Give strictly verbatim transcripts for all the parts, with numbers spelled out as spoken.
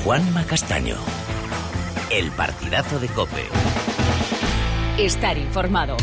Juanma Castaño. El partidazo de COPE. Estar informado.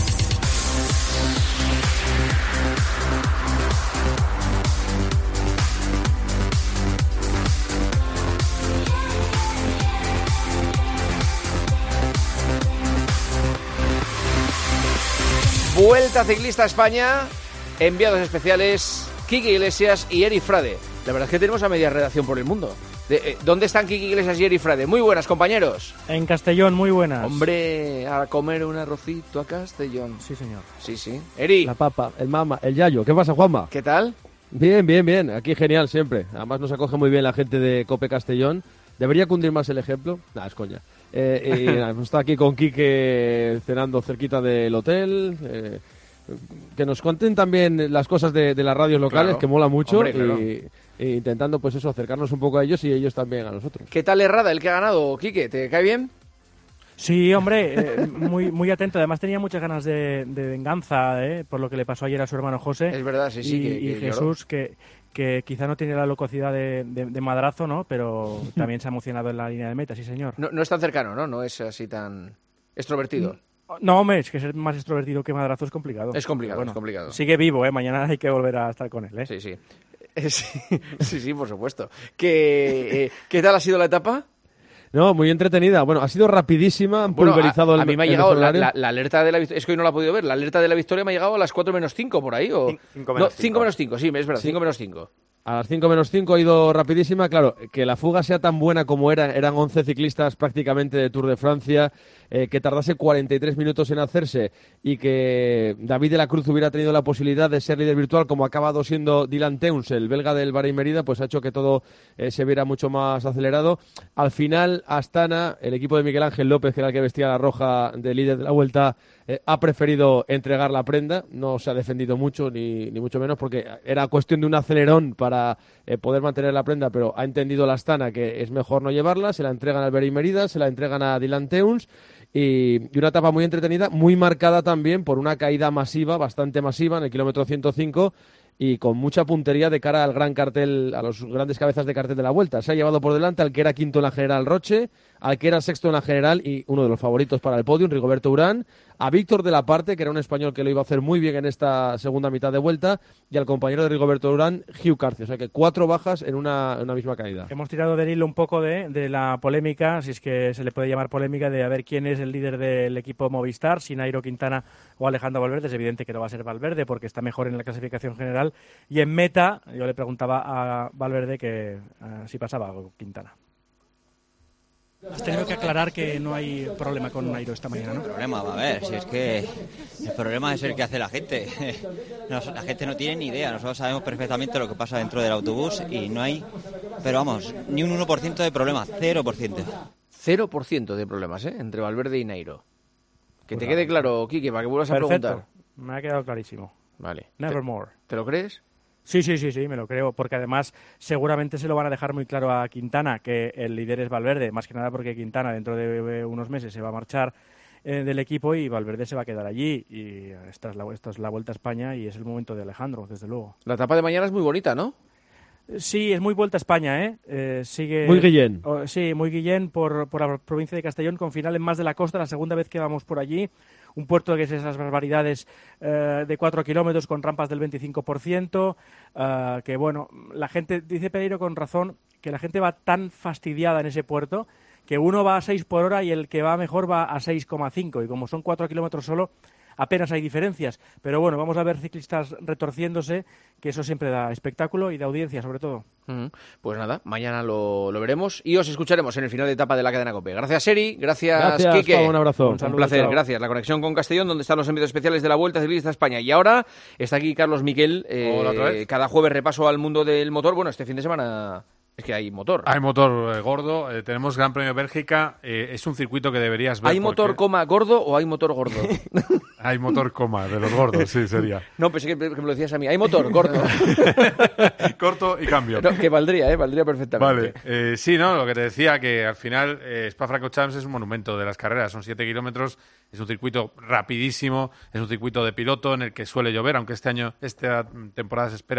Vuelta Ciclista a España, enviados especiales Quique Iglesias y Eri Frade. La verdad es que tenemos a media redacción por el mundo. De, eh, ¿Dónde están Quique Iglesias y Eri Frade? Muy buenas, compañeros. En Castellón, muy buenas. Hombre, a comer un arrocito a Castellón. Sí, señor. Sí, sí. Eri. La papa, el mama, el yayo. ¿Qué pasa, Juanma? ¿Qué tal? Bien, bien, bien. Aquí genial siempre. Además nos acoge muy bien la gente de COPE Castellón. ¿Debería cundir más el ejemplo? Nah, es coña. Eh, y nada, está aquí con Quique cenando cerquita del hotel. Eh, que nos cuenten también las cosas de, de las radios locales, Claro. que mola mucho. Hombre, claro. y, y intentando, pues eso, acercarnos un poco a ellos y ellos también a nosotros. ¿Qué tal Herrada, el que ha ganado, Quique? ¿Te cae bien? Sí, hombre, eh, muy muy atento. Además tenía muchas ganas de, de venganza, eh, por lo que le pasó ayer a su hermano José. Es verdad, sí, sí. Y, que, y que Jesús, que, que quizá no tiene la locuacidad de, de, de madrazo, ¿no? Pero también se ha emocionado en la línea de meta, sí, señor. No, no es tan cercano, ¿no? No es así tan extrovertido. No, hombre, es que ser más extrovertido que madrazo es complicado. Es complicado, Pero bueno, es complicado. Sigue vivo, ¿eh? Mañana hay que volver a estar con él, ¿eh? Sí, sí. Eh, sí, sí, sí, por supuesto. ¿Qué, eh, ¿Qué tal ha sido la etapa? No, muy entretenida. Bueno, ha sido rapidísima, han Bueno, pulverizado a, el a mí me ha el llegado la, horario. la- la alerta de la victoria. Es que hoy no la he podido ver. La alerta de la victoria me ha llegado a las cuatro menos cinco por ahí. O... cinco No, menos cinco cinco. menos cinco, sí, es verdad. Sí. cinco menos cinco. A las cinco menos cinco ha ido rapidísima. Claro, que la fuga sea tan buena como era, eran once ciclistas prácticamente de Tour de Francia, eh, que tardase cuarenta y tres minutos en hacerse y que David de la Cruz hubiera tenido la posibilidad de ser líder virtual como ha acabado siendo Dylan Teuns, el belga del Bahrein Merida, pues ha hecho que todo eh, se viera mucho más acelerado. Al final, Astana, el equipo de Miguel Ángel López, que era el que vestía la roja de líder de la Vuelta, eh, ha preferido entregar la prenda. No se ha defendido mucho, ni, ni mucho menos, porque era cuestión de un acelerón para eh, poder mantener la prenda, pero ha entendido la Astana que es mejor no llevarla, se la entregan al Bahrein Merida, se la entregan a Dylan Teuns. Y, y una etapa muy entretenida, muy marcada también por una caída masiva, bastante masiva, en el kilómetro ciento cinco, y con mucha puntería de cara al gran cartel, a los grandes cabezas de cartel de la Vuelta. Se ha llevado por delante al que era quinto en la general, Roche, al que era sexto en la general y uno de los favoritos para el podio, Rigoberto Urán, a Víctor de la Parte, que era un español que lo iba a hacer muy bien en esta segunda mitad de Vuelta, y al compañero de Rigoberto Urán, Hugh Carthy. O sea que cuatro bajas en una, en una misma caída. Hemos tirado del hilo un poco de, de la polémica, si es que se le puede llamar polémica, de a ver quién es el líder del equipo Movistar, si Nairo Quintana o Alejandro Valverde. Es evidente que no va a ser Valverde porque está mejor en la clasificación general. Y en meta, yo le preguntaba a Valverde que uh, si pasaba o Quintana. Has tenido que aclarar que no hay problema con Nairo esta mañana, ¿no? El problema, va a ver, si es que el problema es el que hace la gente. Nos- la gente no tiene ni idea. Nosotros sabemos perfectamente lo que pasa dentro del autobús y no hay, pero vamos, ni un uno por ciento de problema, cero por ciento. Cero por ciento de problemas, ¿eh? Entre Valverde y Nairo. Que te Pues quede claro, Quique, para que vuelvas a Perfecto, preguntar. me ha quedado clarísimo. Vale. Nevermore. ¿Te, ¿Te lo crees? Sí, sí, sí, sí, me lo creo, porque además seguramente se lo van a dejar muy claro a Quintana, que el líder es Valverde, más que nada porque Quintana dentro de unos meses se va a marchar eh, del equipo y Valverde se va a quedar allí. Y esta es, la, esta es la Vuelta a España y es el momento de Alejandro, desde luego. La etapa de mañana es muy bonita, ¿no? Sí, es muy Vuelta a España, ¿eh? eh sigue, Muy Guillén. oh, sí, muy Guillén por, por la provincia de Castellón, con final en Más de la Costa, la segunda vez que vamos por allí. Un puerto que es esas barbaridades eh, de cuatro kilómetros con rampas del veinticinco por ciento, eh, que bueno, la gente, dice Pereiro con razón, que la gente va tan fastidiada en ese puerto que uno va a seis por hora y el que va mejor va a seis coma cinco, y como son cuatro kilómetros solo, apenas hay diferencias. Pero bueno, vamos a ver ciclistas retorciéndose, que eso siempre da espectáculo y da audiencia sobre todo. Uh-huh. Pues nada, mañana lo, lo veremos y os escucharemos en el final de etapa de la cadena COPE. Gracias, Eri. Gracias, Gracias, Quique. Pablo, un abrazo. Un, Un saludo, placer, chao. gracias. La conexión con Castellón, donde están los envíos especiales de la Vuelta Ciclista a España. Y ahora está aquí Carlos Miquel. Eh, Hola, otra vez. Cada jueves repaso al mundo del motor. Bueno, este fin de semana es que hay motor. Hay motor eh, gordo, eh, tenemos Gran Premio de Bélgica, eh, es un circuito que deberías ver. ¿Hay motor, porque- coma, gordo o hay motor gordo? Hay motor, coma, de los gordos, sí, sería. No, pensé que, que me lo decías a mí. Hay motor gordo. Corto y cambio. No, que valdría, ¿eh? Valdría perfectamente. Vale, eh, sí, ¿no? Lo que te decía, que al final eh, Spa-Francorchamps es un monumento de las carreras, son siete kilómetros, es un circuito rapidísimo, es un circuito de piloto en el que suele llover, aunque este año, esta temporada se espera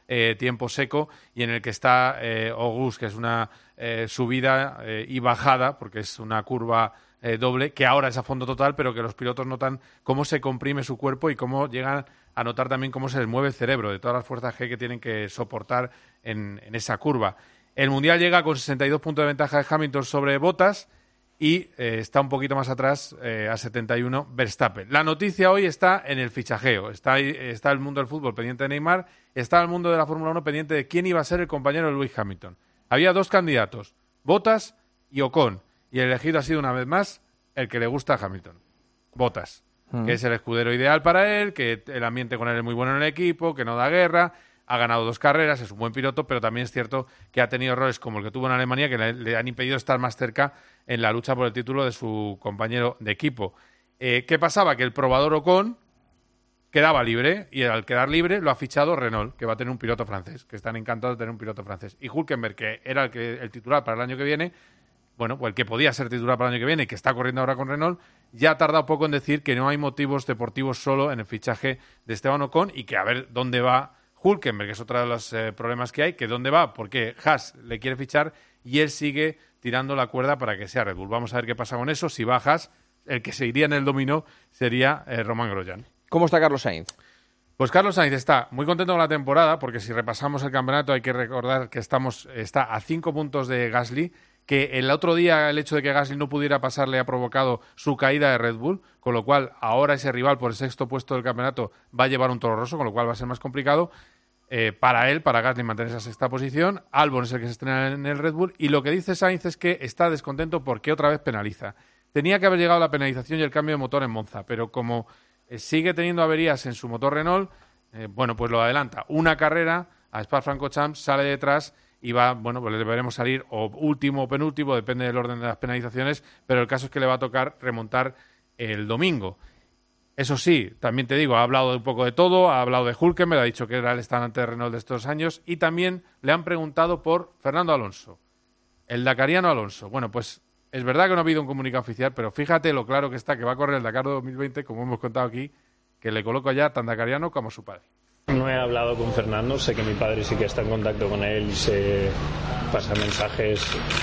eh, tiempo seco y en el que está eh, Auguste, que es una eh, subida eh, y bajada, porque es una curva eh, doble, que ahora es a fondo total, pero que los pilotos notan cómo se comprime su cuerpo y cómo llegan a notar también cómo se les mueve el cerebro de todas las fuerzas G que tienen que soportar en, en esa curva. El Mundial llega con sesenta y dos puntos de ventaja de Hamilton sobre Bottas y eh, está un poquito más atrás, eh, a setenta y uno, Verstappen. La noticia hoy está en el fichajeo. Está, ahí, está el mundo del fútbol pendiente de Neymar, está el mundo de la Fórmula uno pendiente de quién iba a ser el compañero de Lewis Hamilton. Había dos candidatos, Bottas y Ocon, y el elegido ha sido una vez más el que le gusta a Hamilton, Bottas, mm. que es el escudero ideal para él, que el ambiente con él es muy bueno en el equipo, que no da guerra. Ha ganado dos carreras, es un buen piloto, pero también es cierto que ha tenido errores como el que tuvo en Alemania que le, le han impedido estar más cerca en la lucha por el título de su compañero de equipo. Eh, ¿Qué pasaba? Que el probador Ocon quedaba libre y al quedar libre lo ha fichado Renault, que va a tener un piloto francés, que están encantados de tener un piloto francés. Y Hülkenberg, que era el, que, el titular para el año que viene, bueno, pues el que podía ser titular para el año que viene y que está corriendo ahora con Renault, ya ha tardado poco en decir que no hay motivos deportivos solo en el fichaje de Esteban Ocon y que a ver dónde va Hülkenberg, que es otro de los eh, problemas que hay, que dónde va, porque Haas le quiere fichar y él sigue tirando la cuerda para que sea Red Bull. Vamos a ver qué pasa con eso. Si va Haas, el que se iría en el dominó sería eh, Román Grosjean. ¿Cómo está Carlos Sainz? Pues Carlos Sainz está muy contento con la temporada, porque si repasamos el campeonato hay que recordar que estamos está a cinco puntos de Gasly, que el otro día el hecho de que Gasly no pudiera pasar le ha provocado su caída de Red Bull, con lo cual ahora ese rival por el sexto puesto del campeonato va a llevar un toro rosso, con lo cual va a ser más complicado eh, para él, para Gasly, mantener esa sexta posición. Albon es el que se estrena en el Red Bull y lo que dice Sainz es que está descontento porque otra vez penaliza. Tenía que haber llegado la penalización y el cambio de motor en Monza, pero como eh, sigue teniendo averías en su motor Renault, eh, bueno, pues lo adelanta. Una carrera a Spa-Francorchamps, sale detrás y va, bueno, pues le deberemos salir o último o penúltimo, depende del orden de las penalizaciones, pero el caso es que le va a tocar remontar el domingo. Eso sí, también te digo, ha hablado de un poco de todo, ha hablado de Hülkenberg, ha dicho que era el estandarte de Renault de estos años y también le han preguntado por Fernando Alonso, el dakariano Alonso. Bueno, pues es verdad que no ha habido un comunicado oficial, pero fíjate lo claro que está que va a correr el Dakar dos mil veinte, como hemos contado aquí, que le coloco ya tan dakariano como su padre. No he hablado con Fernando, sé que mi padre sí que está en contacto con él y se pasa mensajes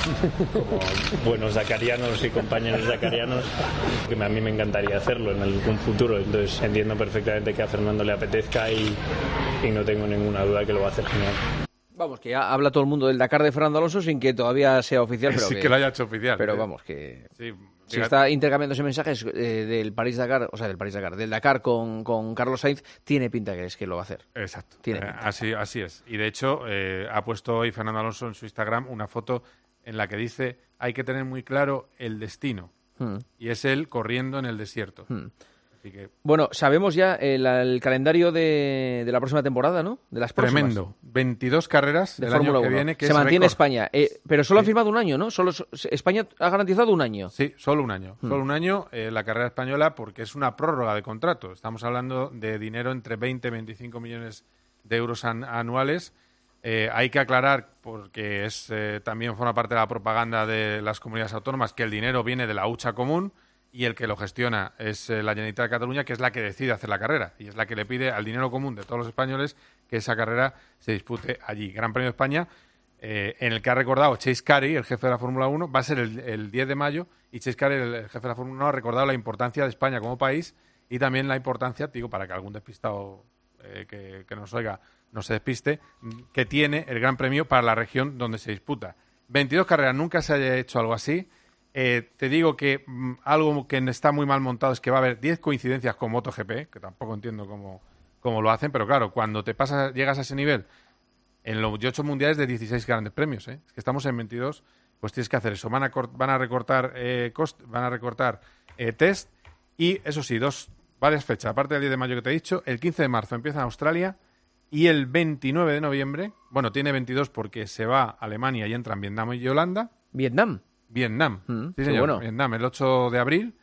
como buenos dakarianos y compañeros dakarianos, que a mí me encantaría hacerlo en algún futuro, entonces entiendo perfectamente que a Fernando le apetezca y, y no tengo ninguna duda que lo va a hacer genial. Vamos, que ya habla todo el mundo del Dakar de Fernando Alonso sin que todavía sea oficial. Pero sí que, que lo haya hecho oficial. Pero ¿sí? vamos, que sí, si está intercambiándose mensajes eh, del París-Dakar, o sea, del París-Dakar, del Dakar con, con Carlos Sainz, tiene pinta que es que lo va a hacer. Exacto. Tiene eh, así, así es. Y de hecho, eh, ha puesto hoy Fernando Alonso en su Instagram una foto en la que dice hay que tener muy claro el destino. Hmm. Y es él corriendo en el desierto. Hmm. Que... Bueno, sabemos ya el, el calendario de, de la próxima temporada, ¿no? De las próximas. Tremendo. veintidós carreras de del Fórmula año que uno. viene. Que se es mantiene récord. España. Eh, pero solo sí. ha firmado un año, ¿no? Solo España ha garantizado un año. Sí, solo un año. Hmm. Solo un año eh, la carrera española porque es una prórroga de contrato. Estamos hablando de dinero entre veinte y veinticinco millones de euros an- anuales. Eh, hay que aclarar, porque es eh, también forma parte de la propaganda de las comunidades autónomas, que el dinero viene de la hucha común y el que lo gestiona es eh, la Generalitat de Cataluña, que es la que decide hacer la carrera y es la que le pide al dinero común de todos los españoles que esa carrera se dispute allí. Gran Premio de España, eh, en el que ha recordado Chase Carey, el jefe de la Fórmula uno, va a ser el, el diez de mayo y Chase Carey, el, el jefe de la Fórmula uno, ha recordado la importancia de España como país y también la importancia, digo, para que algún despistado eh, que, que nos oiga no se despiste, que tiene el Gran Premio para la región donde se disputa. veintidós carreras, nunca se haya hecho algo así. Eh, te digo que mm, algo que está muy mal montado es que va a haber diez coincidencias con MotoGP, que tampoco entiendo cómo, cómo lo hacen, pero claro, cuando te pasas, llegas a ese nivel, en los ocho mundiales de dieciséis grandes premios, ¿eh? Es que estamos en veintidós, pues tienes que hacer eso. Van a, cort- van a recortar eh, cost- van a recortar eh, test y, eso sí, dos varias fechas, aparte del diez de mayo que te he dicho, el quince de marzo empieza en Australia y el veintinueve de noviembre, bueno, tiene veintidós porque se va a Alemania y entran Vietnam y Holanda. ¿Vietnam? Vietnam, mm, sí señor, bueno. Vietnam, el ocho de abril,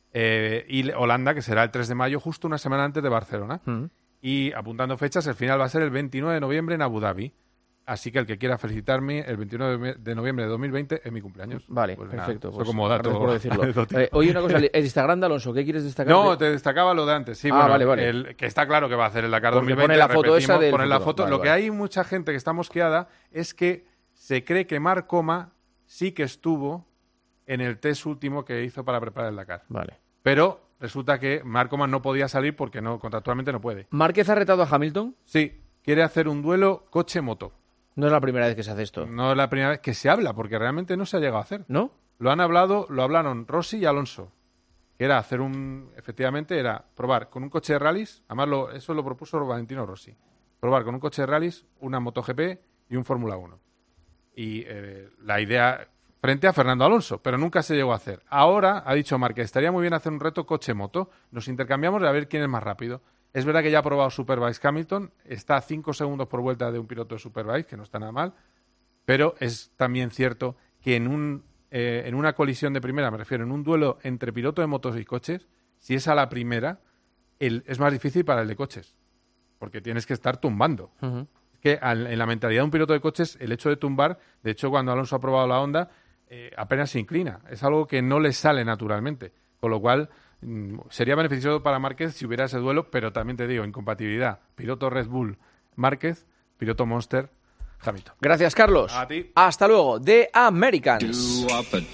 eh, y Holanda, que será el tres de mayo, justo una semana antes de Barcelona. Mm. Y apuntando fechas, el final va a ser el veintinueve de noviembre en Abu Dhabi. Así que el que quiera felicitarme, el veintiuno de noviembre de dos mil veinte es mi cumpleaños. Vale, pues perfecto. Nada, pues, eso como dato. Por decirlo. eh, oye, una cosa, el Instagram de Alonso, ¿qué quieres destacar? No, de... te destacaba lo de antes. Sí, ah, bueno, vale, vale. El, que está claro que va a hacer el Dakar Porque dos mil veinte. pone la foto esa del pone la futuro. foto. Vale, lo vale. que hay mucha gente que está mosqueada es que se cree que Marc Coma sí que estuvo en el test último que hizo para preparar el Dakar. Vale. Pero resulta que Marc Coma no podía salir porque no contractualmente no puede. ¿Márquez ha retado a Hamilton? Sí, quiere hacer un duelo coche-moto. No es la primera vez que se hace esto. No es la primera vez que se habla, porque realmente no se ha llegado a hacer. ¿No? Lo han hablado, lo hablaron Rossi y Alonso. Que era hacer un... Efectivamente, era probar con un coche de rallies, además lo, eso lo propuso Valentino Rossi. Probar con un coche de rallies, una MotoGP y un Fórmula uno. Y eh, la idea... frente a Fernando Alonso, pero nunca se llegó a hacer. Ahora ha dicho Marc que estaría muy bien hacer un reto coche-moto. Nos intercambiamos a ver quién es más rápido. Es verdad que ya ha probado Superbike Hamilton, está a cinco segundos por vuelta de un piloto de Superbike, que no está nada mal, pero es también cierto que en, un, eh, en una colisión de primera, me refiero, en un duelo entre piloto de motos y coches, si es a la primera, el, es más difícil para el de coches, porque tienes que estar tumbando. Uh-huh. Es que al, en la mentalidad de un piloto de coches, el hecho de tumbar, de hecho cuando Alonso ha probado la Honda, eh, apenas se inclina, es algo que no le sale naturalmente, con lo cual... sería beneficioso para Márquez si hubiera ese duelo, pero también te digo, incompatibilidad. Piloto Red Bull, Márquez, piloto Monster, Hamilton. Gracias, Carlos. A ti. Hasta luego. The Americans.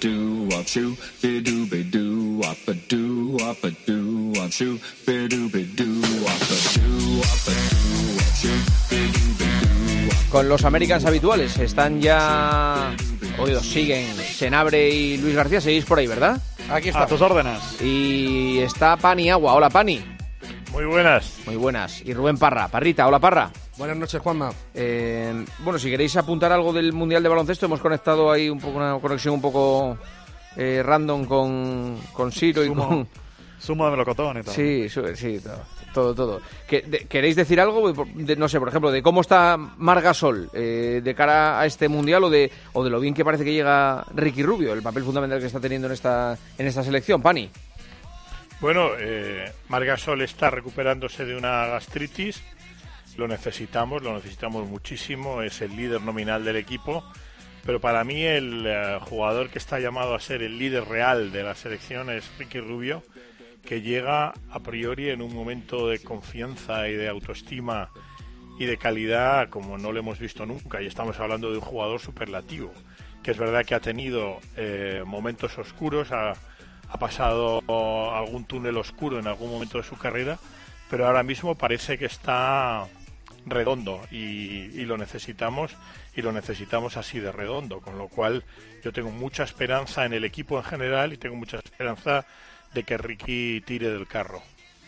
Con los Americans habituales, están ya... Oídos, siguen Senabre y Luis García, seguís por ahí, ¿verdad? Aquí está. A tus órdenes. Y está Pani Agua. Hola, Pani. Muy buenas. Muy buenas. Y Rubén Parra. Parrita, hola, Parra. Buenas noches, Juanma. Eh, bueno, si queréis apuntar algo del Mundial de Baloncesto, hemos conectado ahí un poco una conexión un poco eh, random con, con Siro Sumo, y con... Sumo de melocotón y todo. Sí, sí, todo, todo. todo. ¿Que, de, ¿Queréis decir algo? De, no sé, por ejemplo, de cómo está Marc Gasol eh, de cara a este Mundial o de, o de lo bien que parece que llega Ricky Rubio, el papel fundamental que está teniendo en esta, en esta selección, Pani. Bueno, eh, Marc Gasol está recuperándose de una gastritis, lo necesitamos, lo necesitamos muchísimo, es el líder nominal del equipo, pero para mí el uh, jugador que está llamado a ser el líder real de la selección es Ricky Rubio, que llega a priori en un momento de confianza y de autoestima y de calidad como no lo hemos visto nunca, y estamos hablando de un jugador superlativo, que es verdad que ha tenido eh, momentos oscuros, ha, ha pasado algún túnel oscuro en algún momento de su carrera, pero ahora mismo parece que está redondo y, y lo necesitamos y lo necesitamos así de redondo, con lo cual yo tengo mucha esperanza en el equipo en general y tengo mucha esperanza de que Ricky tire del carro.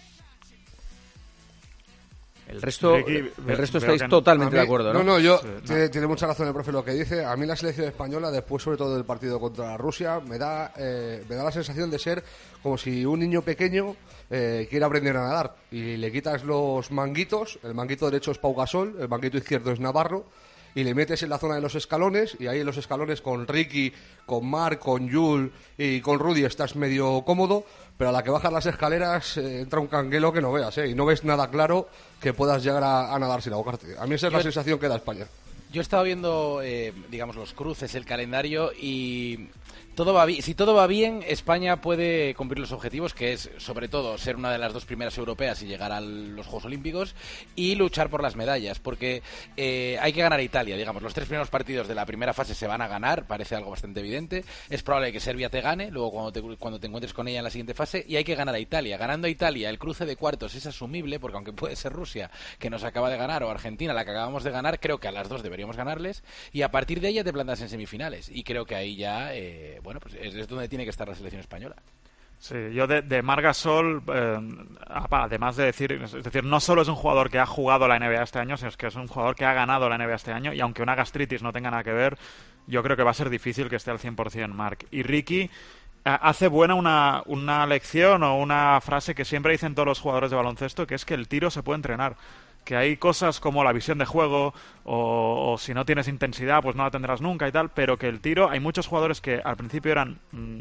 El resto, Ricky, el resto estáis que, totalmente mí, de acuerdo, ¿no? No, no, yo sí, no. Tiene, tiene mucha razón el profe lo que dice. A mí la selección española, después sobre todo del partido contra Rusia, me da eh, me da la sensación de ser como si un niño pequeño eh, quiere aprender a nadar y le quitas los manguitos. El manguito derecho es Pau Gasol, el manguito izquierdo es Navarro, y le metes en la zona de los escalones, y ahí en los escalones con Ricky, con Marc, con Jules y con Rudy estás medio cómodo, pero a la que bajas las escaleras eh, entra un canguelo que no veas, ¿eh? Y no ves nada claro que puedas llegar a, a nadar sin ahogarte. A mí esa es Yo, la sensación que da España. Yo he estado viendo, eh, digamos, los cruces, el calendario, y todo va bien. Si todo va bien, España puede cumplir los objetivos, que es, sobre todo, ser una de las dos primeras europeas y llegar a los Juegos Olímpicos y luchar por las medallas, porque eh, hay que ganar a Italia, digamos. Los tres primeros partidos de la primera fase se van a ganar, parece algo bastante evidente. Es probable que Serbia te gane, luego cuando te, cuando te encuentres con ella en la siguiente fase, y hay que ganar a Italia. Ganando a Italia, el cruce de cuartos es asumible, porque aunque puede ser Rusia, que nos acaba de ganar, o Argentina, la que acabamos de ganar, creo que a las dos deberíamos ganarles, y a partir de ahí ya te plantas en semifinales, y creo que ahí ya, eh, bueno, pues es, es donde tiene que estar la selección española. Sí, yo de, de Marc Gasol, eh, además de decir, es decir, no solo es un jugador que ha jugado la N B A este año, sino que es un jugador que ha ganado la N B A este año, y aunque una gastritis no tenga nada que ver, yo creo que va a ser difícil que esté al cien por ciento Marc. Y Ricky hace buena una, una lección o una frase que siempre dicen todos los jugadores de baloncesto, que es que el tiro se puede entrenar. que hay cosas como la visión de juego o, o si no tienes intensidad pues no la tendrás nunca y tal, pero que el tiro, hay muchos jugadores que al principio eran,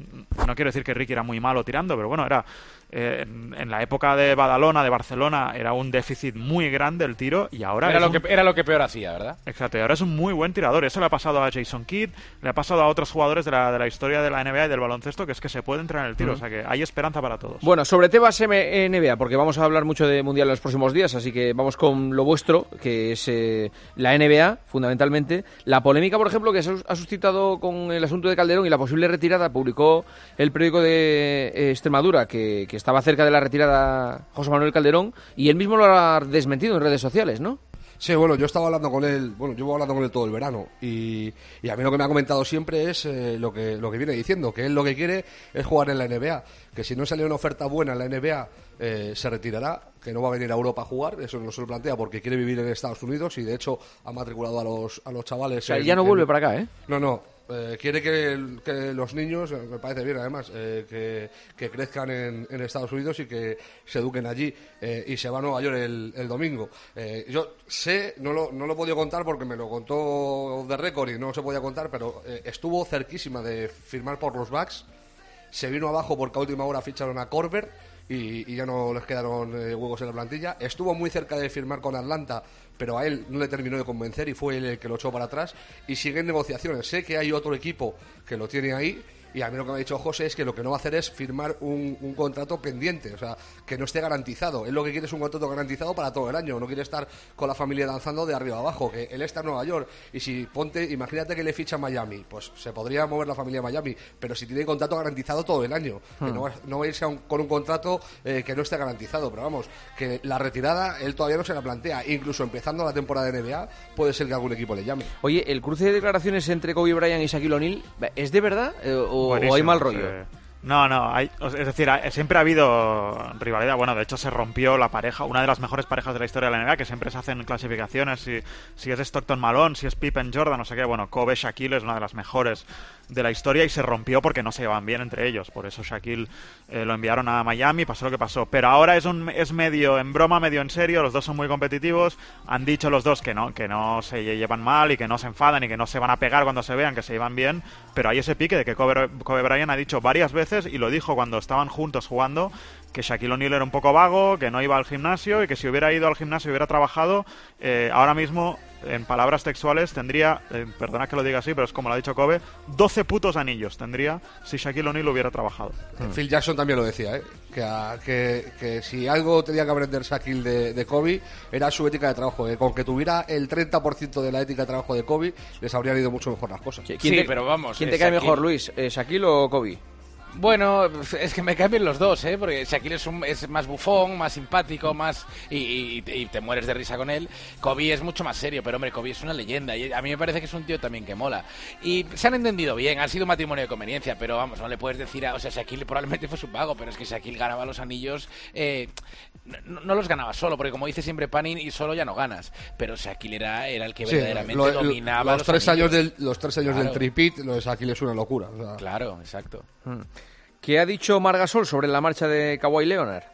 no quiero decir que Ricky era muy malo tirando, pero bueno, era eh, en, en la época de Badalona, de Barcelona, era un déficit muy grande el tiro y ahora era es lo un... que era lo que peor hacía, ¿verdad? Exacto, y ahora es un muy buen tirador. Eso le ha pasado a Jason Kidd, le ha pasado a otros jugadores de la, de la historia de la N B A y del baloncesto, que es que se puede entrar en el tiro, uh-huh. O sea que hay esperanza para todos. Bueno, sobre Tebas N B A, porque vamos a hablar mucho de Mundial en los próximos días, así que vamos con lo vuestro, que es eh, la N B A, fundamentalmente. La polémica, por ejemplo, que se ha suscitado con el asunto de Calderón y la posible retirada, publicó el periódico de eh, Extremadura, que, que estaba cerca de la retirada José Manuel Calderón, y él mismo lo ha desmentido en redes sociales, ¿no? Sí, bueno, yo estaba hablando con él, bueno, llevo hablando con él todo el verano y, y a mí lo que me ha comentado siempre es eh, lo que lo que viene diciendo, que él lo que quiere es jugar en la N B A, que si no sale una oferta buena en la N B A eh, se retirará, que no va a venir a Europa a jugar, eso no se lo plantea porque quiere vivir en Estados Unidos y de hecho ha matriculado a los a los chavales. O sea, en, ya no vuelve en... para acá, ¿eh? No, no. Eh, quiere que, que los niños, eh, me parece bien además, eh, que, que crezcan en, en Estados Unidos y que se eduquen allí eh, y se va a Nueva York el, el domingo. Eh, yo sé, no lo, no lo he podido contar porque me lo contó de récord y no se podía contar, pero eh, estuvo cerquísima de firmar por los Bucks, se vino abajo porque a última hora ficharon a Korver y, y ya no les quedaron eh, huevos en la plantilla. Estuvo muy cerca de firmar con Atlanta, pero a él no le terminó de convencer y fue él el que lo echó para atrás y sigue en negociaciones. Sé que hay otro equipo que lo tiene ahí y a mí lo que me ha dicho José es que lo que no va a hacer es firmar un, un contrato pendiente, o sea, que no esté garantizado. Él lo que quiere es un contrato garantizado para todo el año, no quiere estar con la familia danzando de arriba a abajo, que él está en Nueva York y si ponte, imagínate que le ficha a Miami, pues se podría mover la familia a Miami, pero si tiene contrato garantizado todo el año, hmm. que no, va, no va a irse a un, con un contrato eh, que no esté garantizado, pero vamos, que la retirada él todavía no se la plantea, incluso empezando la temporada de N B A puede ser que algún equipo le llame. Oye, ¿el cruce de declaraciones entre Kobe Bryant y Shaquille O'Neal es de verdad eh, o, o hay mal rollo? Eh, no, no, hay, es decir, hay, siempre ha habido rivalidad. Bueno, de hecho se rompió la pareja, una de las mejores parejas de la historia de la N B A, que siempre se hacen clasificaciones, si, si es Stockton Malone, si es Pippen Jordan, no sé qué. Bueno, Kobe Shaquille es una de las mejores de la historia y se rompió porque no se llevaban bien entre ellos. Por eso Shaquille eh, lo enviaron a Miami, pasó lo que pasó. Pero ahora es un es medio en broma, medio en serio. Los dos son muy competitivos. Han dicho los dos que no que no se llevan mal y que no se enfadan y que no se van a pegar cuando se vean, que se llevan bien. Pero hay ese pique de que Kobe, Kobe Bryant ha dicho varias veces, y lo dijo cuando estaban juntos jugando, que Shaquille O'Neal era un poco vago, que no iba al gimnasio y que si hubiera ido al gimnasio y hubiera trabajado, eh, ahora mismo, en palabras textuales, tendría, eh, perdona que lo diga así, pero es como lo ha dicho Kobe, doce putos anillos tendría si Shaquille O'Neal hubiera trabajado. Hmm. Phil Jackson también lo decía, ¿eh? que, a, que, que si algo tenía que aprender Shaquille de, de Kobe era su ética de trabajo, ¿eh? Con que tuviera el treinta por ciento de la ética de trabajo de Kobe, les habrían ido mucho mejor las cosas. ¿Quién sí, te, pero vamos. ¿Quién te cae Shaquille mejor, Luis? Eh, ¿Shaquille o Kobe? Bueno, es que me caen bien los dos, ¿eh? Porque Shaquille es, un, es más bufón, más simpático, más y, y, y te mueres de risa con él. Kobe es mucho más serio, pero hombre, Kobe es una leyenda y a mí me parece que es un tío también que mola. Y se han entendido bien, ha sido un matrimonio de conveniencia, pero vamos, no le puedes decir a... O sea, Shaquille probablemente fue su vago, pero es que Shaquille ganaba los anillos... Eh, no, no los ganaba solo, porque como dice siempre Panini, y solo ya no ganas. Pero Shaquille era, era el que sí, verdaderamente lo, dominaba los, los tres anillos. años del Los tres años claro. del tripit, lo de Shaquille es una locura. O sea. Claro, exacto. Hmm. ¿Qué ha dicho Marc Gasol sobre la marcha de Kawhi Leonard?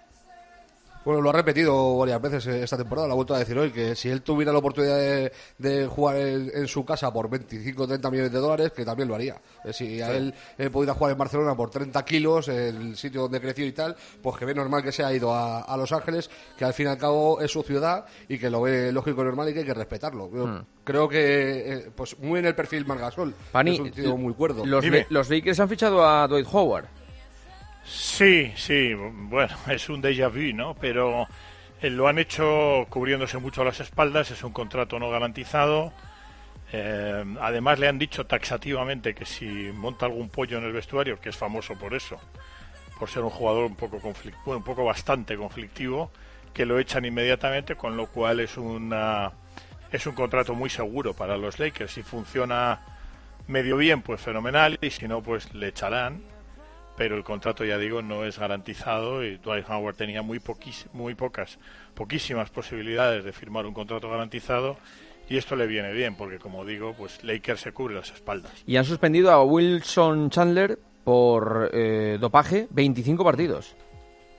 Bueno, lo ha repetido varias veces esta temporada, lo ha vuelto a decir hoy, que si él tuviera la oportunidad de, de jugar en, en su casa por veinticinco o treinta millones de dólares, que también lo haría. Si a sí. él eh, pudiera jugar en Barcelona por treinta kilos, el sitio donde creció y tal, pues que ve normal que se ha ido a, a Los Ángeles, que al fin y al cabo es su ciudad y que lo ve lógico y normal y que hay que respetarlo. Yo hmm. creo que, eh, pues muy en el perfil Marc Gasol, Pani, es un tío muy cuerdo. Los, le, los Lakers han fichado a Dwight Howard. Sí, sí, bueno, es un déjà vu, ¿no? Pero eh, lo han hecho cubriéndose mucho las espaldas, es un contrato no garantizado. Eh, además le han dicho taxativamente que si monta algún pollo en el vestuario, que es famoso por eso, por ser un jugador un poco conflictivo, bueno, un poco bastante conflictivo, que lo echan inmediatamente, con lo cual es una es un contrato muy seguro para los Lakers. Si funciona medio bien, pues fenomenal, y si no, pues le echarán. Pero el contrato, ya digo, no es garantizado y Dwight Howard tenía muy poquis, muy pocas, poquísimas posibilidades de firmar un contrato garantizado, y esto le viene bien porque, como digo, pues Lakers se cubre las espaldas. Y han suspendido a Wilson Chandler por eh, dopaje veinticinco partidos.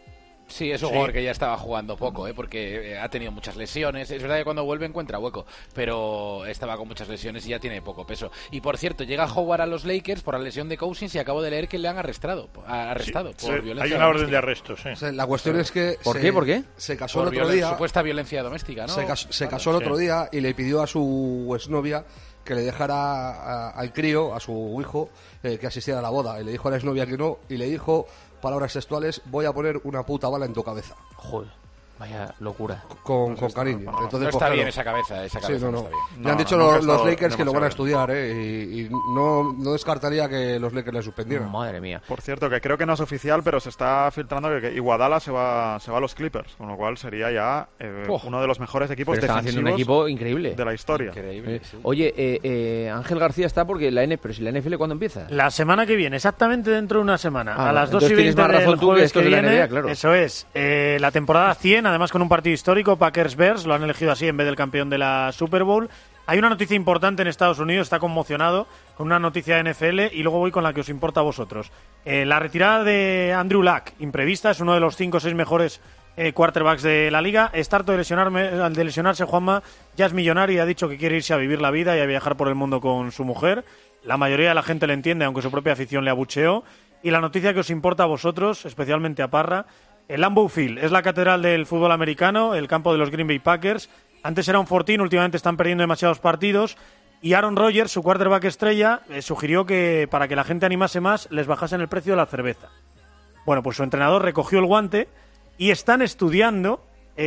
Sí, es un Sí. jugador que ya estaba jugando poco, ¿eh? porque eh, ha tenido muchas lesiones. Es verdad que cuando vuelve encuentra hueco, pero estaba con muchas lesiones y ya tiene poco peso. Y por cierto, llega Howard a los Lakers por la lesión de Cousins y acabo de leer que le han arrestado, arrestado Sí, por sí, violencia hay una orden doméstica. de arresto, sí. O sea, la cuestión es que ¿Por se- qué? ¿Por qué? Se casó Por el otro violen- día. supuesta violencia doméstica, ¿no? Se, cas- se Vale. casó el otro Sí. día y le pidió a su exnovia que le dejara a- al crío, a su hijo, eh, que asistiera a la boda. Y le dijo a la exnovia que no, y le dijo, palabras textuales, voy a poner una puta bala en tu cabeza. Joder, vaya locura. Con, con cariño. Entonces, No pues, está claro, bien esa cabeza, esa Sí, cabeza no, no no. está bien. Le han No, dicho nunca los, ha estado los Lakers que lo van a demasiado estudiar, ¿eh? Y, y no, no descartaría que los Lakers le suspendieran. Madre mía. Por cierto, que creo que no es oficial, pero se está filtrando que, que Iguodala se va, se va a los Clippers, con lo cual sería ya eh, Oh. uno de los mejores equipos Pero están haciendo defensivos un equipo increíble. de la historia. Increíble. Eh, Oye, eh, eh, Ángel García está porque la N F L, pero si la N F L ¿cuándo empieza? La semana que viene, exactamente dentro de una semana, Ah, a las dos entonces y tienes veinte más razón del tú que jueves estos que de la viene. N B A, claro. Eso es, eh, la temporada cien, además con un partido histórico, Packers-Bears, lo han elegido así en vez del campeón de la Super Bowl. Hay una noticia importante en Estados Unidos, está conmocionado con una noticia de N F L y luego voy con la que os importa a vosotros. Eh, la retirada de Andrew Luck, imprevista, es uno de los cinco o seis mejores eh, quarterbacks de la liga. Está harto de, lesionarme, de lesionarse, Juanma, ya es millonario y ha dicho que quiere irse a vivir la vida y a viajar por el mundo con su mujer. La mayoría de la gente le entiende, aunque su propia afición le abucheó. Y la noticia que os importa a vosotros, especialmente a Parra, el Lambeau Field es la catedral del fútbol americano, el campo de los Green Bay Packers. Antes era un fortín, últimamente están perdiendo demasiados partidos. Y Aaron Rodgers, su quarterback estrella, eh, sugirió que para que la gente animase más, les bajasen el precio de la cerveza. Bueno, pues su entrenador recogió el guante y están estudiando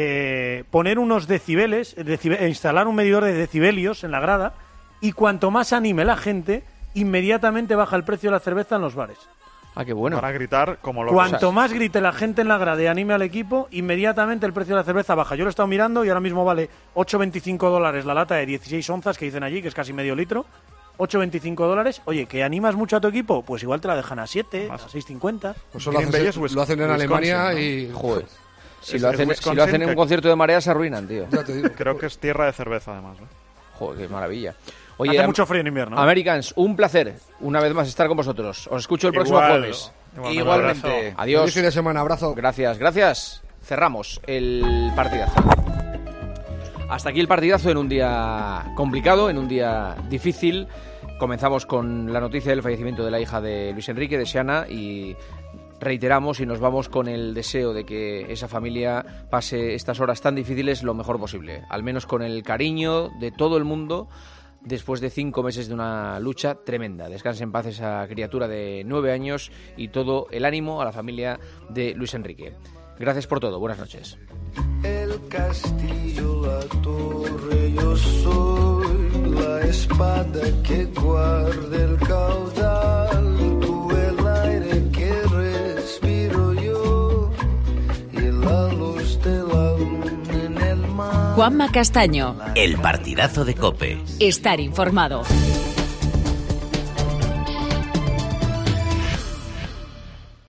eh, poner unos decibeles, decibe- instalar un medidor de decibelios en la grada, y cuanto más anime la gente, inmediatamente baja el precio de la cerveza en los bares. Ah, qué bueno. Para gritar como locos. Cuanto más grite la gente en la grada y anime al equipo, inmediatamente el precio de la cerveza baja. Yo lo he estado mirando y ahora mismo vale ocho veinticinco dólares la lata de dieciséis onzas que dicen allí, que es casi medio litro. ocho veinticinco dólares. Oye, ¿que animas mucho a tu equipo? Pues igual te la dejan a siete, a seis cincuenta. Pues eso lo hacen, lo hacen en Alemania y... Joder. Si, Es- lo es hacen, si Wisconsin lo hacen en que- un concierto de marea se arruinan, tío. Ya te digo. Creo que es tierra de cerveza, además. ¿eh? Joder, qué maravilla. Hace am- mucho frío en invierno. Americans, un placer una vez más estar con vosotros. Os escucho el próximo Igual, jueves. igualmente. Igualmente. Feliz Adiós. fin de semana, abrazo. Gracias, gracias. Cerramos el partidazo. Hasta aquí el partidazo en un día complicado, en un día difícil. Comenzamos con la noticia del fallecimiento de la hija de Luis Enrique, de Xiana, y reiteramos y nos vamos con el deseo de que esa familia pase estas horas tan difíciles lo mejor posible, al menos con el cariño de todo el mundo después de cinco meses de una lucha tremenda. Descanse en paz esa criatura de nueve años y todo el ánimo a la familia de Luis Enrique. Gracias por todo, buenas noches. El castillo, la torre, yo soy la espada que guarda el caudal, tú el aire que respiro yo y la luz de la luna en el mar. Juanma Castaño. El partidazo de COPE. Estar informado.